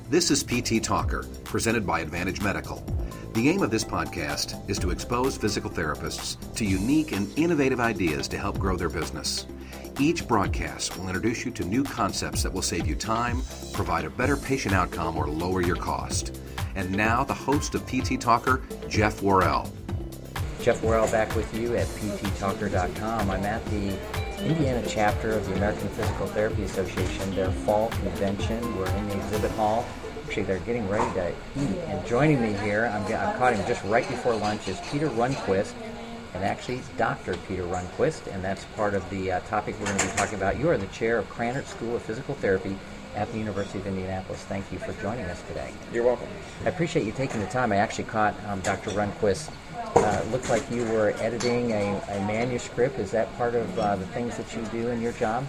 This is PT Talker, presented by Advantage Medical. The aim of this podcast is to expose physical therapists to unique and innovative ideas to help grow their business. Each broadcast will introduce you to new concepts that will save you time, provide a better patient outcome, or lower your cost. And now, the host of PT Talker, Jeff Worrell. Jeff Worrell back with you at pttalker.com. I'm at the Indiana chapter of the American Physical Therapy Association, their fall convention. We're in the exhibit hall. Actually, they're getting ready to eat. And joining me here, I've caught him just right before lunch, is Peter Rundquist. And actually, it's Dr. Peter Rundquist, and that's part of the topic we're going to be talking about. You are the chair of Krannert School of Physical Therapy at the University of Indianapolis. Thank you for joining us today. You're welcome. I appreciate you taking the time. I actually caught Dr. Rundquist. Looked like you were editing a manuscript. Is that part of the things that you do in your job?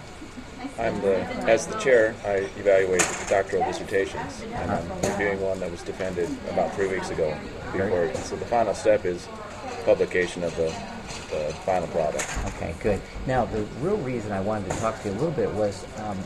As the chair, I evaluate doctoral dissertations, and I'm reviewing one that was defended about 3 weeks ago. So the final step is publication of the final product. Okay, good. Now, the real reason I wanted to talk to you a little bit was,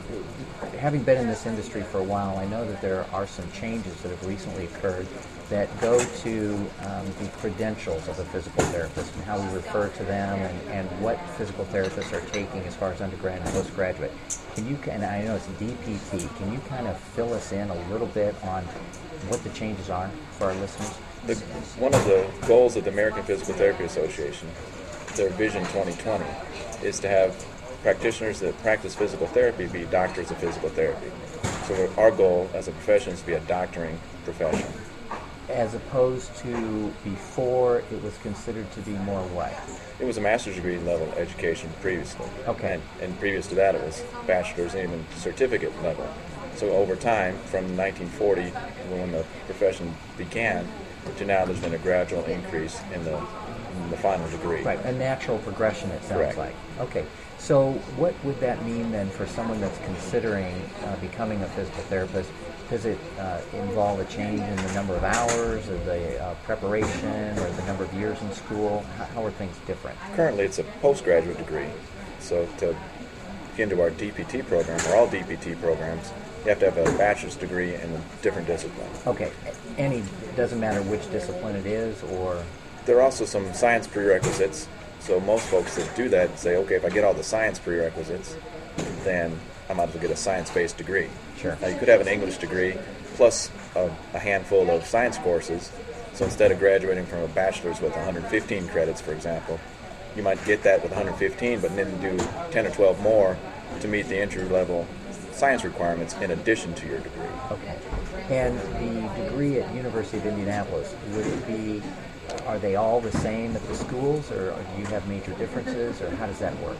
having been in this industry for a while, I know that there are some changes that have recently occurred that go to the credentials of a physical therapist and how we refer to them and what physical therapists are taking as far as undergrad and postgraduate. Can you, and I know it's DPT, can you kind of fill us in a little bit on what the changes are for our listeners? One of the goals of the American Physical Therapy Association, their Vision 2020, is to have practitioners that practice physical therapy be doctors of physical therapy. So our goal as a profession is to be a doctoring profession. As opposed to before, it was considered to be more what? It was a master's degree level education previously. Okay. And previous to that, it was bachelor's and even certificate level. So over time, from 1940, when the profession began, to now, there's been a gradual increase in the final degree. Right, a natural progression, it sounds Correct. like. Okay, so what would that mean then for someone that's considering becoming a physical therapist? Does it involve a change in the number of hours, or the preparation, or the number of years in school? How are things different? Currently, it's a postgraduate degree. So to get into our DPT program, or all DPT programs, you have to have a bachelor's degree in a different discipline. Okay, doesn't matter which discipline it is, or? There are also some science prerequisites. So most folks that do that say, okay, if I get all the science prerequisites, then I might as well get a science-based degree. Sure. Now, you could have an English degree plus a handful of science courses. So instead of graduating from a bachelor's with 115 credits, for example, you might get that with 115, but then do 10 or 12 more to meet the entry-level science requirements in addition to your degree. Okay. And the degree at University of Indianapolis, would it be, are they all the same at the schools, or do you have major differences, or how does that work?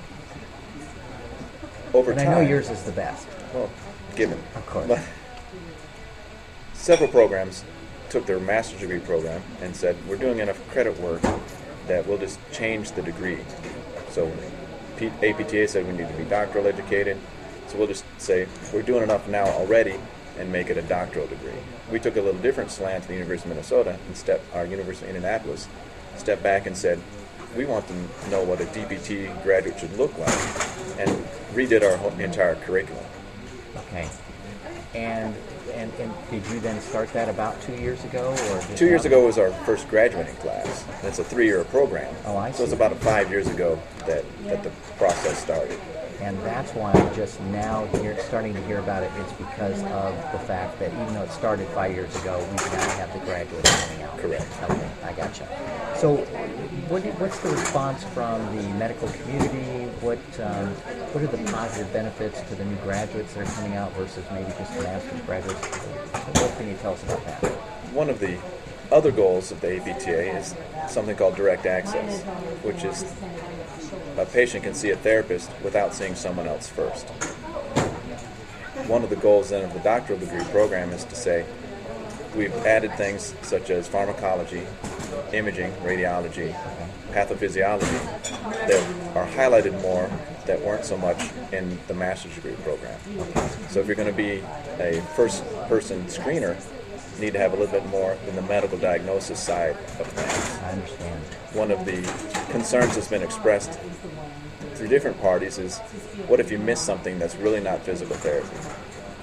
Over and time, I know yours is the best. Well, given. Of course. But several programs took their master's degree program and said, we're doing enough credit work that we'll just change the degree. So APTA said we need to be doctoral educated, so we'll just say we're doing enough now already and make it a doctoral degree. We took a little different slant to the University of Minnesota and our University of Indianapolis stepped back and said, we want to know what a DPT graduate should look like, and redid our whole entire curriculum. Okay. And did you then start that about 2 years ago? Or 2 years ago was our first graduating class. It's a 3-year program. Oh, I see. So it's about 5 years ago that the process started. And that's why just now you're starting to hear about it. It's because of the fact that even though it started 5 years ago, we now have the graduates coming out. Correct. Okay, I gotcha. So what's the response from the medical community? What are the positive benefits to the new graduates that are coming out versus maybe just the master's graduates? What can you tell us about that? One of the other goals of the APTA is something called direct access, which is a patient can see a therapist without seeing someone else first. One of the goals then of the doctoral degree program is to say we've added things such as pharmacology, imaging, radiology, pathophysiology that are highlighted more that weren't so much in the master's degree program. So if you're going to be a first-person screener, you need to have a little bit more in the medical diagnosis side of things. I understand. One of the concerns that's been expressed through different parties is, what if you miss something that's really not physical therapy?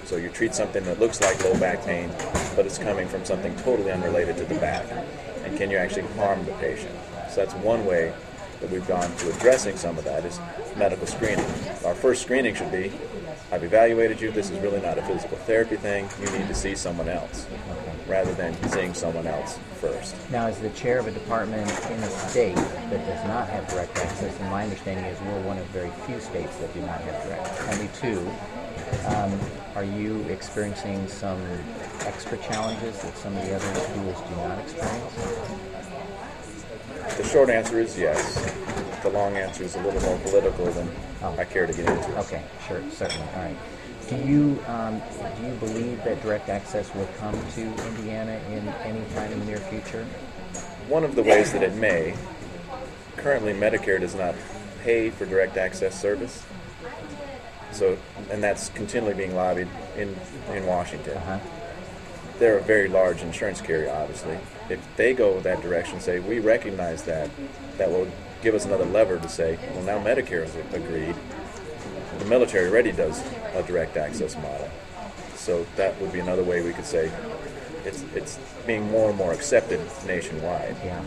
So you treat something that looks like low back pain, but it's coming from something totally unrelated to the back. And can you actually harm the patient? So that's one way that we've gone to addressing some of that is medical screening. Our first screening should be, I've evaluated you, this is really not a physical therapy thing, you need to see someone else, rather than seeing someone else first. Now, as the chair of a department in a state that does not have direct access, and my understanding is we're one of very few states that do not have direct, only two, are you experiencing some extra challenges that some of the other schools do not experience? The short answer is yes. The long answer is a little more political than I care to get into. Okay, sure, certainly. All right. Do you believe that direct access will come to Indiana in any time in the near future? One of the ways that it may, currently Medicare does not pay for direct access service. So, and that's continually being lobbied in Washington. Uh-huh. They're a very large insurance carrier, obviously. If they go that direction, say, we recognize that will give us another lever to say, well, now Medicare has agreed. The military already does a direct access model. So that would be another way we could say it's being more and more accepted nationwide. Yeah.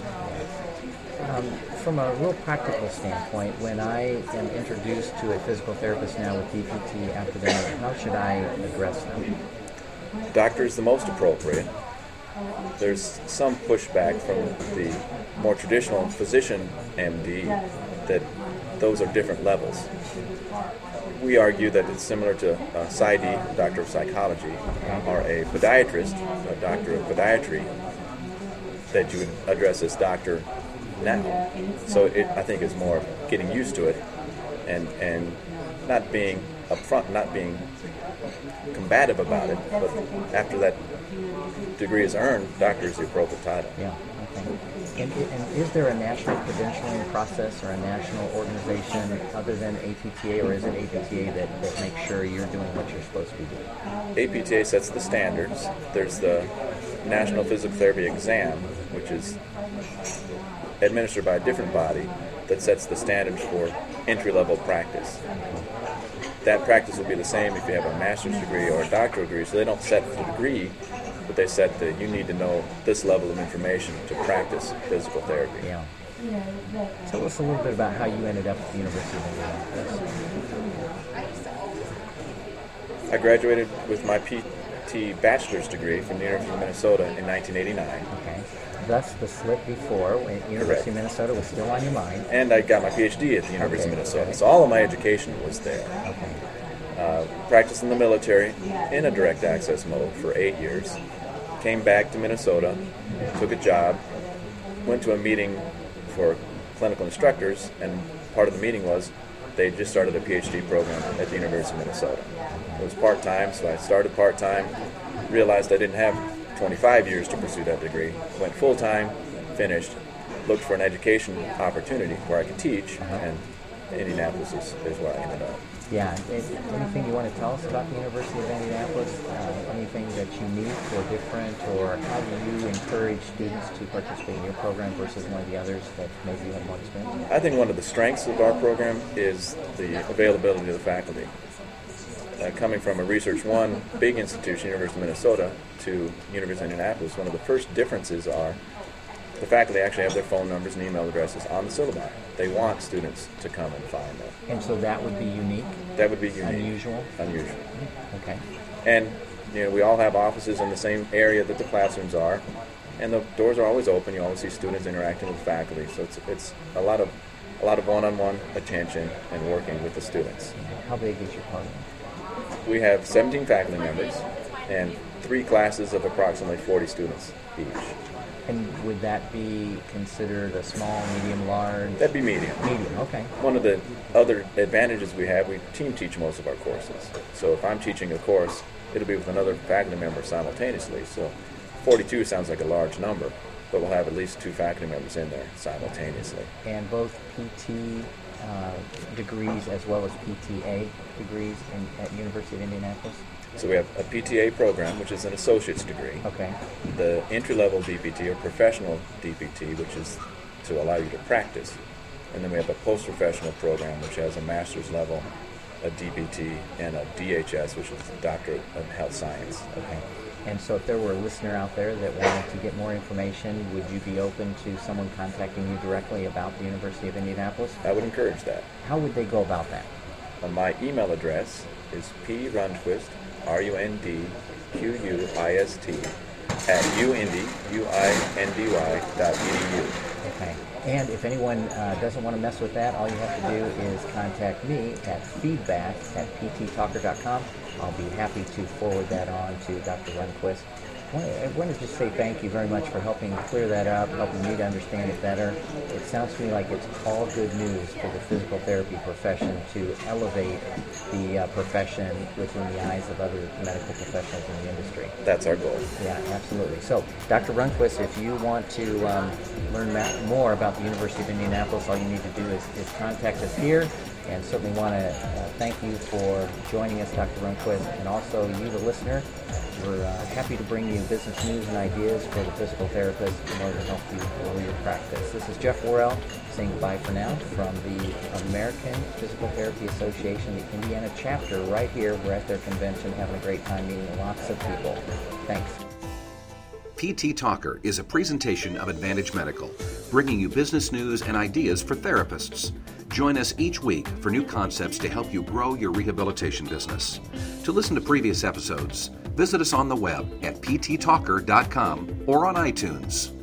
From a real practical standpoint, when I am introduced to a physical therapist now with DPT after that, how should I address them? Doctor is the most appropriate. There's some pushback from the more traditional physician MD that those are different levels. We argue that it's similar to a PsyD, doctor of psychology, or a podiatrist, a doctor of podiatry, that you would address as doctor now. So I think it's more getting used to it and not being upfront, not being combative about it, but after that degree is earned, doctor is the appropriate title. Yeah, okay. And is there a national credentialing process or a national organization other than APTA, or is it APTA that makes sure you're doing what you're supposed to be doing? APTA sets the standards. There's the National Physical Therapy Exam, which is administered by a different body that sets the standards for entry-level practice. That practice will be the same if you have a master's degree or a doctoral degree, so they don't set the degree, but they set that you need to know this level of information to practice physical therapy. Yeah. Tell us a little bit about how you ended up at the University of Indianapolis. I graduated with my PT bachelor's degree from the University of Minnesota in 1989. Okay. Thus, the slip before, when University of Minnesota was still on your mind. And I got my PhD at the University of Minnesota. So all of my education was there. Okay. Practiced in the military in a direct access mode for 8 years. Came back to Minnesota, took a job, went to a meeting for clinical instructors, and part of the meeting was they just started a PhD program at the University of Minnesota. It was part-time, so I started part-time, realized I didn't have 25 years to pursue that degree, went full-time, finished, looked for an education opportunity where I could teach, and Indianapolis is where I ended up. Yeah. Anything you want to tell us about the University of Indianapolis? Anything that's unique or different, or how do you encourage students to participate in your program versus one of the others that maybe you have more experience? I think one of the strengths of our program is the availability of the faculty. Coming from a Research One big institution, University of Minnesota, to University of Indianapolis, one of the first differences are the faculty actually have their phone numbers and email addresses on the syllabi. They want students to come and find them. And so that would be unique? That would be unique. Unusual? Unusual. Okay. And we all have offices in the same area that the classrooms are, and the doors are always open. You always see students interacting with faculty, so it's a lot of one-on-one attention and working with the students. How big is your program? We have 17 faculty members and 3 classes of approximately 40 students each. And would that be considered a small, medium, large? That'd be medium. Medium, okay. One of the other advantages we have, we team teach most of our courses. So if I'm teaching a course, it'll be with another faculty member simultaneously. So 42 sounds like a large number, but we'll have at least 2 faculty members in there simultaneously. And both PT degrees as well as PTA degrees at University of Indianapolis? So we have a PTA program, which is an associate's degree. Okay. The entry-level DPT, or professional DPT, which is to allow you to practice. And then we have a post-professional program, which has a master's level a DPT, and a DHS, which is Doctorate of Health Science. Okay. And so if there were a listener out there that wanted to get more information, would you be open to someone contacting you directly about the University of Indianapolis? I would encourage that. How would they go about that? My email address is prundquist, RUNDQUIST, at uindy.edu. Okay. And if anyone doesn't want to mess with that, all you have to do is contact me at feedback@pttalker.com. I'll be happy to forward that on to Dr. Rundquist. I want to just say thank you very much for helping clear that up, helping me to understand it better. It sounds to me like it's all good news for the physical therapy profession to elevate the profession within the eyes of other medical professionals in the industry. That's our goal. Yeah, absolutely. So, Dr. Rundquist, if you want to learn more about the University of Indianapolis, all you need to do is contact us here. And certainly want to thank you for joining us, Dr. Rundquist, and also you, the listener. We're happy to bring you business news and ideas for the physical therapist in order to help you grow your practice. This is Jeff Worrell saying goodbye for now from the American Physical Therapy Association, the Indiana chapter, right here. We're at their convention, having a great time meeting lots of people. Thanks. PT Talker is a presentation of Advantage Medical, bringing you business news and ideas for therapists. Join us each week for new concepts to help you grow your rehabilitation business. To listen to previous episodes, visit us on the web at pttalker.com or on iTunes.